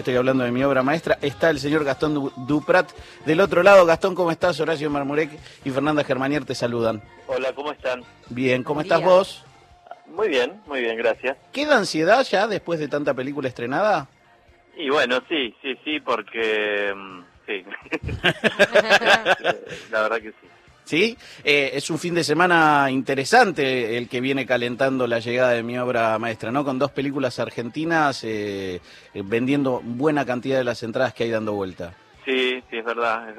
estoy hablando de mi obra maestra. Está el señor Gastón Duprat del otro lado. Gastón, ¿cómo estás? Horacio Marmurek y Fernanda Germanier te saludan. Hola, ¿cómo están? Bien, ¿cómo Buen estás día. vos? Muy bien, gracias. ¿Queda ansiedad ya después de tanta película estrenada? Y bueno, sí, porque... sí. La verdad que sí. ¿Sí? Es un fin de semana interesante el que viene calentando la llegada de mi obra maestra, ¿no? Con 2 películas argentinas vendiendo buena cantidad de las entradas que hay dando vuelta. Sí, es verdad.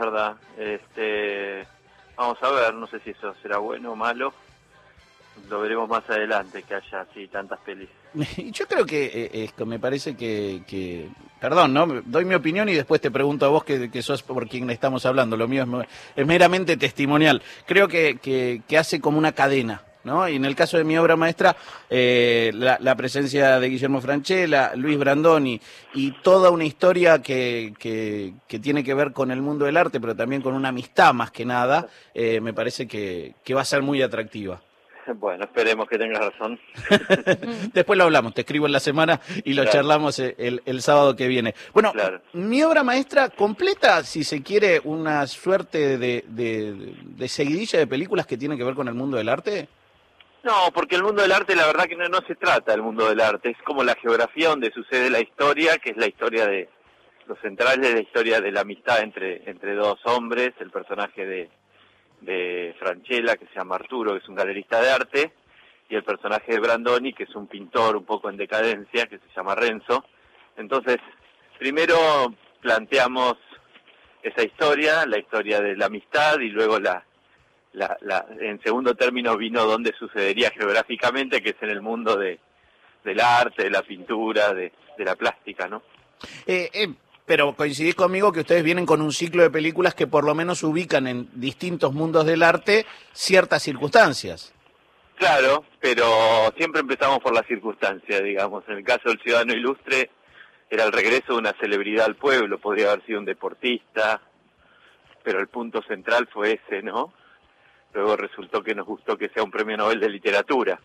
Vamos a ver, no sé si eso será bueno o malo. Lo veremos más adelante, que haya así tantas pelis. Y yo creo que me parece que perdón, ¿no? Doy mi opinión y después te pregunto a vos que sos por quien estamos hablando. Lo mío es meramente testimonial. Creo que hace como una cadena, ¿no? Y en el caso de mi obra maestra, la presencia de Guillermo Francella, Luis Brandoni y toda una historia que tiene que ver con el mundo del arte, pero también con una amistad más que nada, me parece que va a ser muy atractiva. Bueno, esperemos que tengas razón. Después lo hablamos, te escribo en la semana y lo charlamos el sábado que viene. Bueno, claro. Mi obra maestra completa, si se quiere, una suerte de seguidilla de películas que tienen que ver con el mundo del arte. No, porque el mundo del arte, la verdad que no se trata del mundo del arte, es como la geografía donde sucede la historia, que es la historia de los centrales, la historia de la amistad entre 2 hombres, el personaje de Francella, que se llama Arturo, que es un galerista de arte, y el personaje de Brandoni, que es un pintor un poco en decadencia, que se llama Renzo. Entonces, primero planteamos esa historia, la historia de la amistad, y luego en segundo término vino donde sucedería geográficamente, que es en el mundo del arte, de la pintura, de la plástica, ¿no? Pero coincidís conmigo que ustedes vienen con un ciclo de películas que por lo menos ubican en distintos mundos del arte ciertas circunstancias. Claro, pero siempre empezamos por la circunstancia, digamos. En el caso del Ciudadano Ilustre era el regreso de una celebridad al pueblo, podría haber sido un deportista, pero el punto central fue ese, ¿no? Luego resultó que nos gustó que sea un premio Nobel de literatura.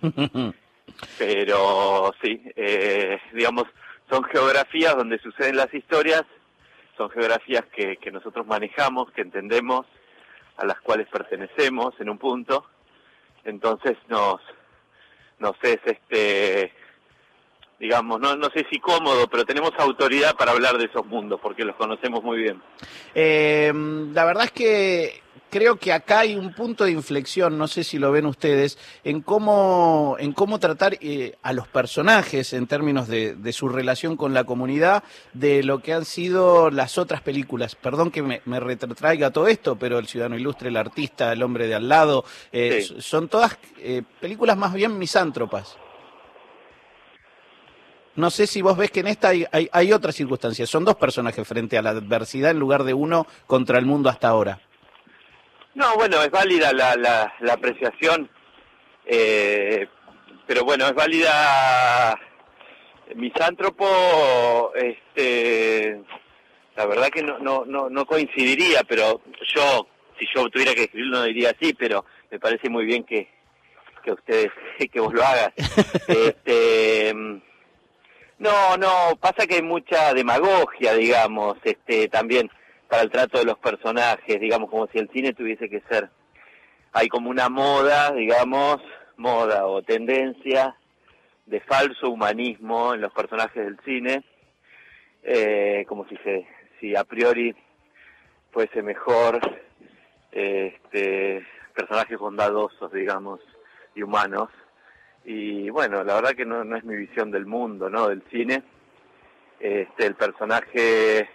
Pero sí, digamos, son geografías donde suceden las historias, son geografías que nosotros manejamos, que entendemos, a las cuales pertenecemos en un punto. Entonces nos es digamos, no sé si cómodo, pero tenemos autoridad para hablar de esos mundos, porque los conocemos muy bien. La verdad es que creo que acá hay un punto de inflexión, no sé si lo ven ustedes, en cómo tratar a los personajes en términos de su relación con la comunidad, de lo que han sido las otras películas. Perdón que me retrotraiga todo esto, pero El Ciudadano Ilustre, El Artista, El Hombre de al lado, Sí. son todas películas más bien misántropas. No sé si vos ves que en esta hay otras circunstancias. Son 2 personajes frente a la adversidad en lugar de uno contra el mundo hasta ahora. No, bueno, es válida la apreciación, pero bueno, es válida misántropo, la verdad que no coincidiría, pero si yo tuviera que escribirlo no diría así, pero me parece muy bien que ustedes, que vos lo hagas. No, pasa que hay mucha demagogia, digamos, también para el trato de los personajes, digamos, como si el cine tuviese que ser, hay como una moda, digamos, moda o tendencia de falso humanismo en los personajes del cine, como si a priori fuese mejor personajes bondadosos, digamos, y humanos. Y bueno, la verdad que no es mi visión del mundo, ¿no? Del cine. El personaje,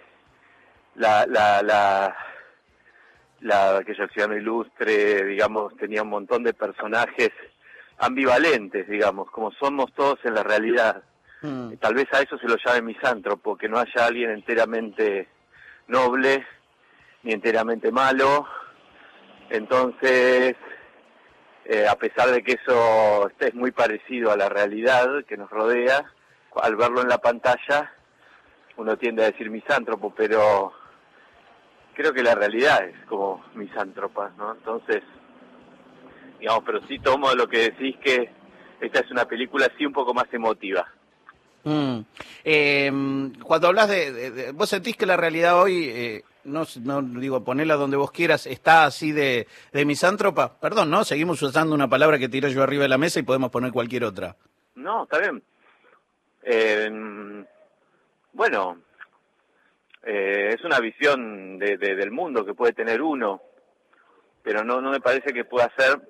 aquella Ciudadano Ilustre, digamos, tenía un montón de personajes ambivalentes, digamos, como somos todos en la realidad. Tal vez a eso se lo llame misántropo, que no haya alguien enteramente noble ni enteramente malo. Entonces, a pesar de que eso es muy parecido a la realidad que nos rodea, al verlo en la pantalla uno tiende a decir misántropo, pero creo que la realidad es como misántropa, ¿no? Entonces, digamos, pero sí tomo lo que decís, que esta es una película sí un poco más emotiva. Mm. Cuando hablas ¿vos sentís que la realidad hoy, no digo ponerla donde vos quieras, está así de misántropa? Perdón, ¿no? Seguimos usando una palabra que tiré yo arriba de la mesa y podemos poner cualquier otra. No, está bien. Eh, bueno, es una visión del mundo que puede tener uno, pero no me parece que pueda ser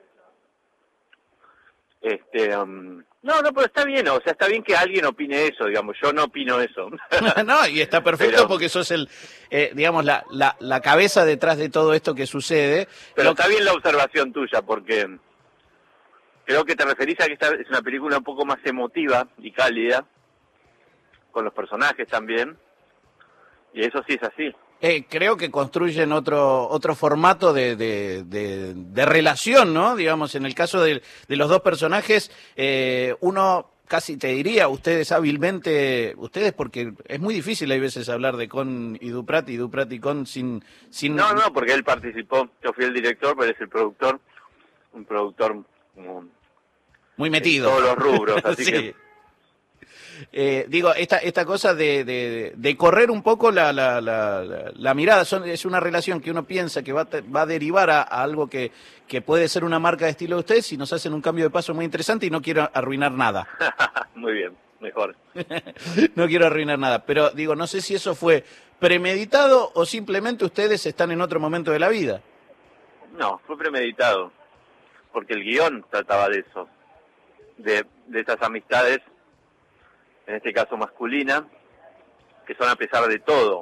no, pero está bien, o sea, está bien que alguien opine eso, digamos, yo no opino eso. No, y está perfecto pero porque sos digamos, la cabeza detrás de todo esto que sucede. pero está bien la observación tuya, porque creo que te referís a que esta es una película un poco más emotiva y cálida, con los personajes también, y eso sí es así. Creo que construyen otro formato de relación, ¿no? Digamos, en el caso de los dos personajes, uno casi te diría, ustedes hábilmente, ustedes porque es muy difícil hay veces hablar de Con y Duprat y Con sin... No, porque él participó, yo fui el director, pero él es el productor, un productor como muy en metido. todos los rubros, así Sí. que... Digo, esta cosa de correr un poco la mirada, es una relación que uno piensa que va a derivar a algo que puede ser una marca de estilo de ustedes y nos hacen un cambio de paso muy interesante y no quiero arruinar nada. Muy bien, mejor. No quiero arruinar nada, pero digo, no sé si eso fue premeditado o simplemente ustedes están en otro momento de la vida. No, fue premeditado, porque el guión trataba de eso, de esas amistades, en este caso masculina, que son a pesar de todo,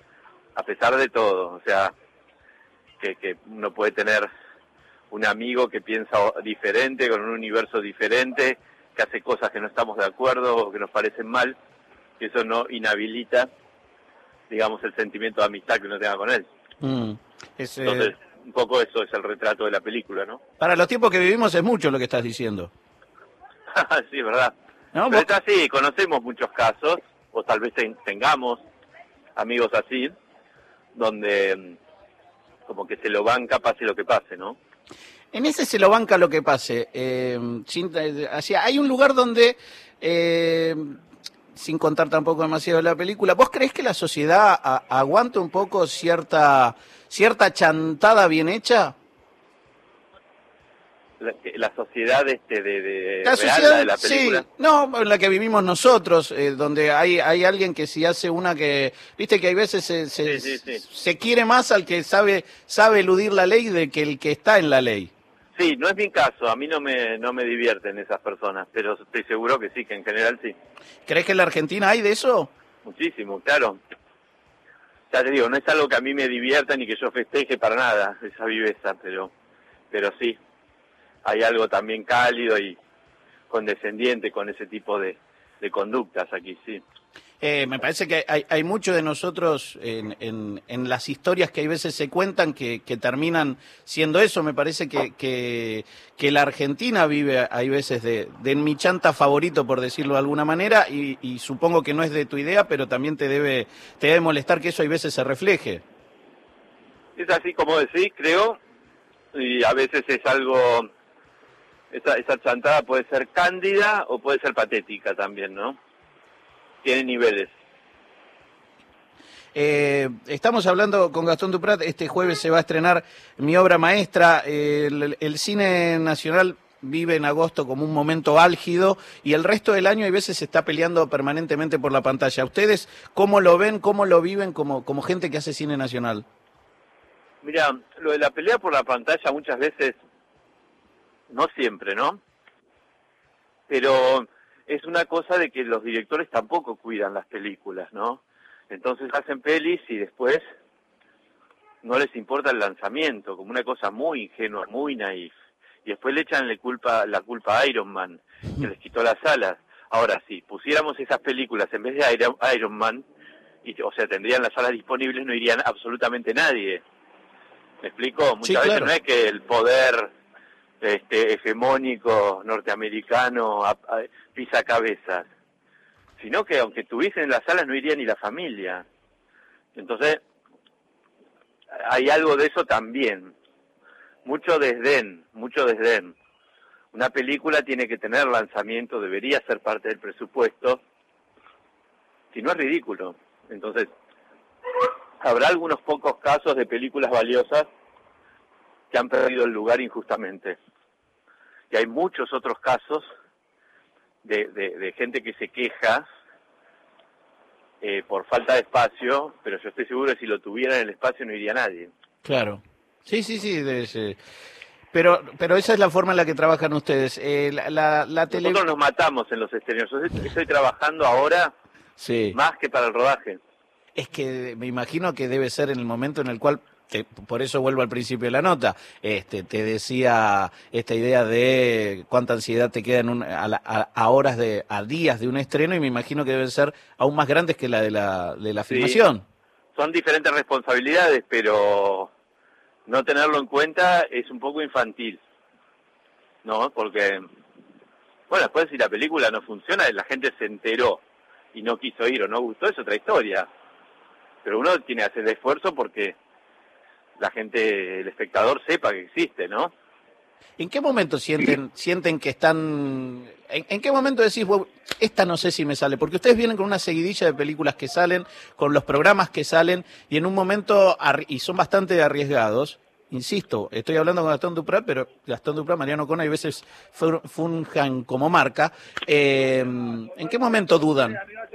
o sea, que uno puede tener un amigo que piensa diferente, con un universo diferente, que hace cosas que no estamos de acuerdo o que nos parecen mal, que eso no inhabilita, digamos, el sentimiento de amistad que uno tenga con él. Entonces, un poco eso es el retrato de la película, ¿no? Para los tiempos que vivimos es mucho lo que estás diciendo. Sí, verdad. ¿No? Pero está así, conocemos muchos casos, o tal vez tengamos amigos así, donde como que se lo banca pase lo que pase, ¿no? En ese se lo banca lo que pase. Hay un lugar donde, sin contar tampoco demasiado de la película, ¿vos creés que la sociedad aguanta un poco cierta chantada bien hecha? La sociedad La real, sociedad, la de la película. sí, no, en la que vivimos nosotros, donde hay alguien que si hace una que, viste que hay veces Sí. se quiere más al que sabe eludir la ley de que el que está en la ley. Sí, no es mi caso, a mí no me divierten esas personas, pero estoy seguro que sí, que en general sí. ¿Crees que en la Argentina hay de eso? Muchísimo, claro. Ya te digo, no es algo que a mí me divierta ni que yo festeje para nada, esa viveza, pero sí, hay algo también cálido y condescendiente con ese tipo de conductas aquí, sí. Me parece que hay mucho de nosotros en las historias que hay veces se cuentan que terminan siendo eso. Me parece que la Argentina vive, hay veces, de mi chanta favorito, por decirlo de alguna manera, y supongo que no es de tu idea, pero también te debe molestar que eso hay veces se refleje. Es así como decís, creo, y a veces es algo, esa chantada puede ser cándida o puede ser patética también, ¿no? Tiene niveles. Estamos hablando con Gastón Duprat, este jueves se va a estrenar mi obra maestra, el cine nacional vive en agosto como un momento álgido y el resto del año hay veces se está peleando permanentemente por la pantalla. ¿Ustedes cómo lo ven, cómo lo viven como gente que hace cine nacional? Mira, lo de la pelea por la pantalla muchas veces, no siempre, ¿no? Pero es una cosa de que los directores tampoco cuidan las películas, ¿no? Entonces hacen pelis y después no les importa el lanzamiento, como una cosa muy ingenua, muy naif. Y después le echan la culpa a Iron Man, que les quitó las alas. Ahora, si pusiéramos esas películas en vez de Iron Man, o sea, tendrían las salas disponibles, no irían absolutamente nadie. ¿Me explico? Muchas Sí, veces claro. no es que el poder hegemónico norteamericano pisa cabezas, sino que aunque estuviesen en las salas no iría ni la familia. Entonces, hay algo de eso también. Mucho desdén. Una película tiene que tener lanzamiento, debería ser parte del presupuesto, Si no es ridículo. Entonces, habrá algunos pocos casos de películas valiosas que han perdido el lugar injustamente. Y hay muchos otros casos de gente que se queja por falta de espacio, pero yo estoy seguro que si lo tuviera en el espacio no iría nadie. Claro. Sí, sí, sí. Pero esa es la forma en la que trabajan ustedes. Nosotros nos matamos en los exteriores. Yo estoy trabajando ahora Sí. más que para el rodaje. Es que me imagino que debe ser en el momento en el cual, por eso vuelvo al principio de la nota, te decía esta idea de cuánta ansiedad te queda a días de un estreno, y me imagino que deben ser aún más grandes que la de la Sí, filmación. son diferentes responsabilidades, pero no tenerlo en cuenta es un poco infantil, ¿no? Porque, bueno, después si la película no funciona, la gente se enteró y no quiso ir o no gustó, es otra historia. Pero uno tiene que hacer el esfuerzo porque la gente, el espectador, sepa que existe, ¿no? ¿En qué momento sienten que están... ¿En qué momento decís, "Bueno, esta no sé si me sale"? Porque ustedes vienen con una seguidilla de películas que salen, con los programas que salen, y en un momento, y son bastante arriesgados. Insisto, estoy hablando con Gastón Duprat, pero Gastón Duprat, Mariano Cona, y veces funjan como marca. ¿En qué momento dudan?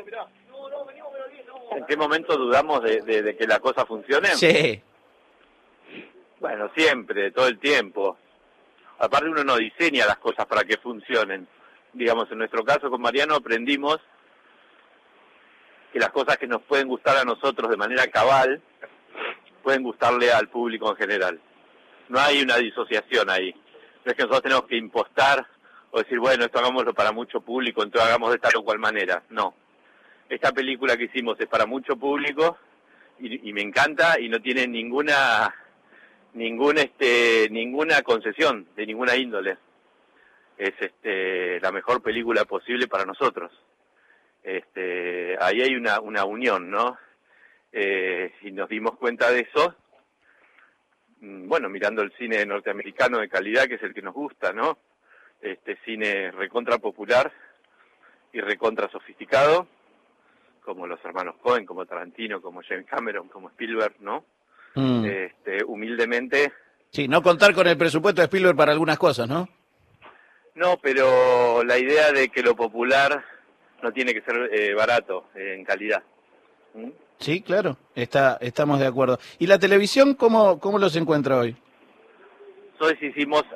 ¿En qué momento dudamos de que la cosa funcione? Sí. Bueno, siempre, todo el tiempo. Aparte uno no diseña las cosas para que funcionen. Digamos, en nuestro caso con Mariano aprendimos que las cosas que nos pueden gustar a nosotros de manera cabal pueden gustarle al público en general. No hay una disociación ahí. No es que nosotros tenemos que impostar o decir, bueno, esto hagámoslo para mucho público, entonces hagamos de tal o cual manera. No. Esta película que hicimos es para mucho público y me encanta y no tiene ninguna concesión de ninguna índole. Es la mejor película posible para nosotros. Ahí hay una unión, ¿no? Y nos dimos cuenta de eso, bueno, mirando el cine norteamericano de calidad, que es el que nos gusta, ¿no? Cine recontra popular y recontra sofisticado, como los hermanos Coen, como Tarantino, como James Cameron, como Spielberg, ¿no? Humildemente. Sí, no contar con el presupuesto de Spielberg para algunas cosas, ¿no? No, pero la idea de que lo popular no tiene que ser barato en calidad. ¿Mm? Sí, claro, estamos de acuerdo. ¿Y la televisión cómo los encuentra hoy? Hoy hicimos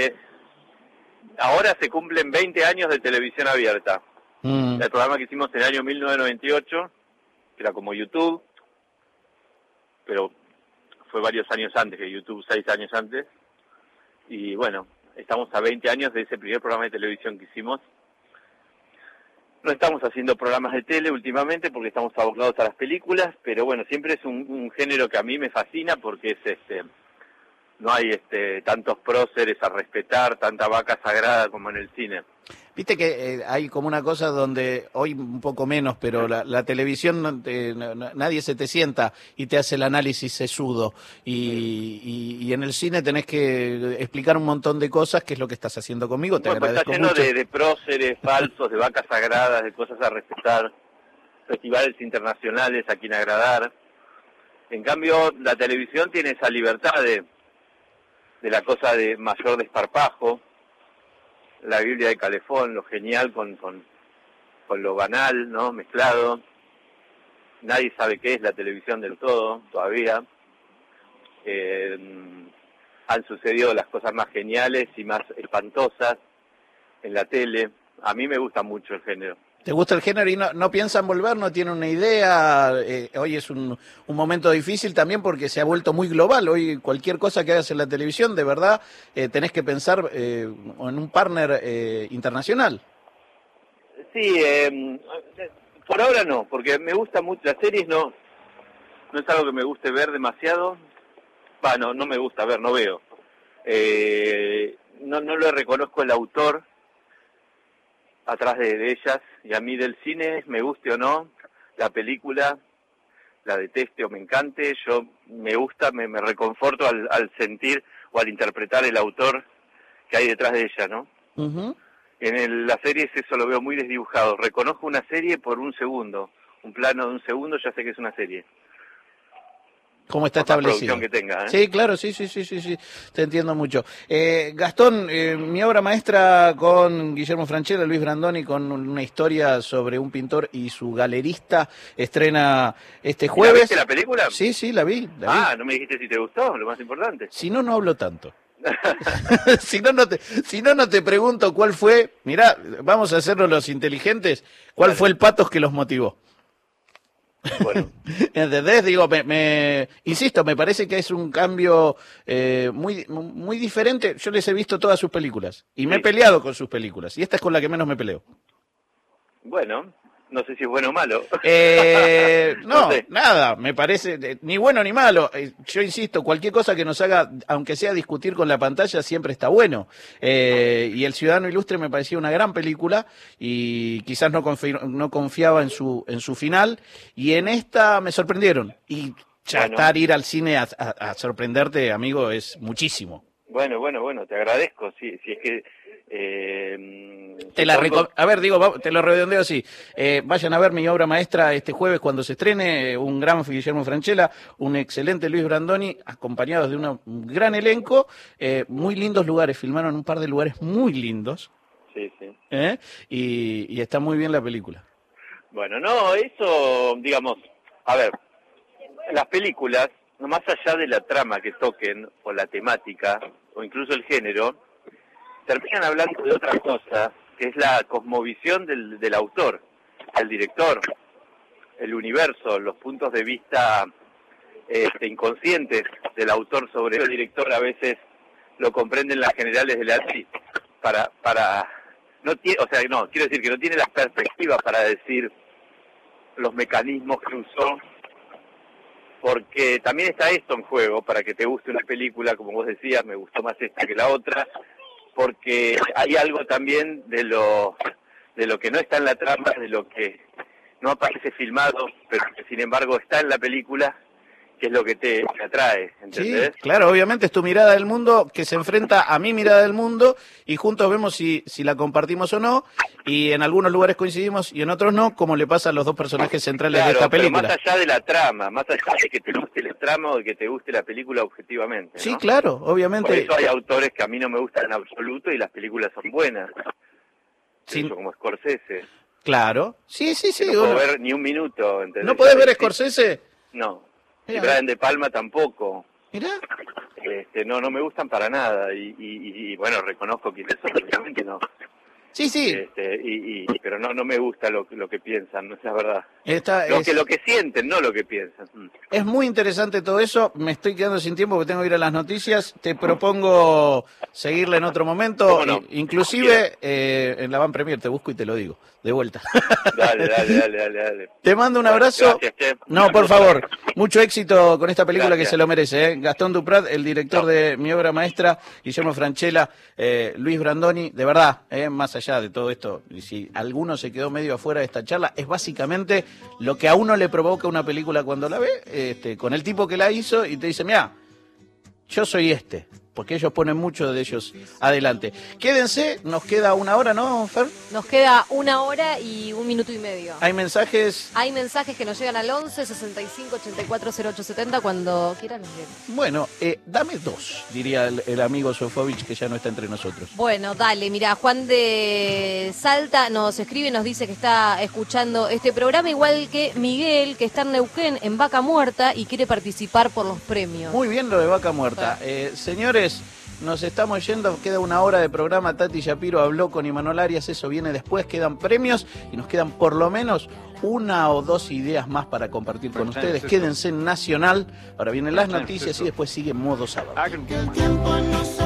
ahora se cumplen 20 años de televisión abierta. El programa que hicimos en el año 1998, que era como YouTube, pero fue varios años antes que YouTube, 6 años antes. Y bueno, estamos a 20 años de ese primer programa de televisión que hicimos. No estamos haciendo programas de tele últimamente porque estamos abocados a las películas, pero bueno, siempre es un género que a mí me fascina porque es no hay tantos próceres a respetar, tanta vaca sagrada como en el cine. Viste que hay como una cosa donde, hoy un poco menos, pero la televisión, nadie se te sienta y te hace el análisis sesudo. Y en el cine tenés que explicar un montón de cosas, que es lo que estás haciendo conmigo, te agradezco está lleno mucho. de próceres falsos, de vacas sagradas, de cosas a respetar, festivales internacionales a quien agradar. En cambio, la televisión tiene esa libertad de la cosa de mayor desparpajo, la Biblia de Calefón, lo genial con lo banal, ¿no? Mezclado. Nadie sabe qué es la televisión del todo, todavía. Han sucedido las cosas más geniales y más espantosas en la tele. A mí me gusta mucho el género. ¿Te gusta el género y no piensan volver, no tienen una idea? Hoy es un momento difícil también porque se ha vuelto muy global. Hoy cualquier cosa que hagas en la televisión, de verdad, tenés que pensar en un partner internacional. Sí, por ahora no, porque me gusta mucho. Las series no es algo que me guste ver demasiado. No me gusta ver, no veo. No le reconozco el autor atrás de ellas, y a mí del cine, me guste o no, la película, la deteste o me encante, yo me gusta, me reconforto al sentir o al interpretar el autor que hay detrás de ella, ¿no? Uh-huh. En las series eso lo veo muy desdibujado, reconozco una serie por un segundo, un plano de un segundo, ya sé que es una serie. ¿Cómo está Por la establecido? producción que tenga, ¿eh? Sí, claro, sí, te entiendo mucho. Gastón, mi obra maestra con Guillermo Francella, Luis Brandoni, con una historia sobre un pintor y su galerista, estrena este jueves. ¿La viste la película? Sí, la vi. No me dijiste si te gustó, lo más importante. Si no, no hablo tanto. si no, no te pregunto cuál fue. Mirá, vamos a hacerlo los inteligentes. ¿Cuál fue el patos que los motivó? Bueno. ¿Entendés? Digo, insisto, me parece que es un cambio muy diferente. Yo les he visto todas sus películas y me he peleado con sus películas y esta es con la que menos me peleo. Bueno, no sé si es bueno o malo. No, No sé. nada, me parece ni bueno ni malo. Yo insisto, cualquier cosa que nos haga, aunque sea discutir con la pantalla, siempre está bueno. Y El Ciudadano Ilustre me parecía una gran película y quizás no confiaba en su final. Y en esta me sorprendieron. Y ya ir al cine a sorprenderte, amigo, es muchísimo. Bueno, te agradezco. Si es que... A ver, digo, te lo redondeo así. Vayan a ver mi obra maestra este jueves cuando se estrene. Un gran Guillermo Francella, un excelente Luis Brandoni, acompañados de un gran elenco. Muy lindos lugares, filmaron un par de lugares muy lindos. Sí. Y está muy bien la película. Bueno, no, eso, digamos, a ver, las películas, no más allá de la trama que toquen, o la temática, o incluso el género, terminan hablando de otra cosa, que es la cosmovisión del autor, el director, el universo, los puntos de vista inconscientes del autor sobre el director a veces lo comprenden las generales del arte quiero decir que no tiene las perspectivas para decir los mecanismos que usó, porque también está esto en juego para que te guste una película, como vos decías, me gustó más esta que la otra, porque hay algo también de lo que no está en la trama, de lo que no aparece filmado, pero que sin embargo está en la película, que es lo que te atrae, ¿entendés? Sí, claro, obviamente es tu mirada del mundo que se enfrenta a mi mirada del mundo y juntos vemos si la compartimos o no, y en algunos lugares coincidimos y en otros no, como le pasa a los dos personajes centrales de esta película. Pero más allá de la trama, más allá de que te guste la trama o de que te guste la película objetivamente, ¿no? Sí, claro, obviamente. Por eso hay autores que a mí no me gustan en absoluto y las películas son buenas. Sí. Como Scorsese. Claro, sí. No puedo ver ni un minuto, ¿entendés? ¿No podés ver Scorsese? No. Y Brian De Palma tampoco. Mirá. No me gustan para nada y bueno, reconozco quiénes son, obviamente no. Sí. Pero no me gusta lo que piensan, no es la verdad. Lo que sienten, no lo que piensan. Es muy interesante todo eso. Me estoy quedando sin tiempo porque tengo que ir a las noticias. Te propongo seguirla en otro momento. No? Inclusive en la Van Premier te busco y te lo digo. De vuelta. Dale. Te mando un abrazo. Gracias, Che. No, por favor. Mucho éxito con esta película. Gracias. Que se lo merece. Gastón Duprat, el director de mi obra maestra, Guillermo Francella, Luis Brandoni. De verdad, más allá de todo esto, y si alguno se quedó medio afuera de esta charla, es básicamente lo que a uno le provoca una película cuando la ve, con el tipo que la hizo y te dice, mira, yo soy porque ellos ponen mucho de ellos adelante. Quédense, nos queda una hora, ¿no, Fer? Nos queda 1 hora y 1 minuto y medio. ¿Hay mensajes? Hay mensajes que nos llegan al 11 65 84 0870 cuando quieran los leemos. Bueno, dame 2, diría el amigo Sofovich que ya no está entre nosotros. Bueno, dale, mira, Juan de Salta nos escribe, nos dice que está escuchando este programa, igual que Miguel, que está en Neuquén, en Vaca Muerta, y quiere participar por los premios. Muy bien lo de Vaca Muerta. Señores, nos estamos yendo, queda 1 hora de programa. Tati Shapiro habló con Imanol Arias, eso viene después, quedan premios y nos quedan por lo menos 1 o 2 ideas más para compartir con ustedes. Quédense en Nacional, ahora vienen las noticias y después sigue Modo Sábado.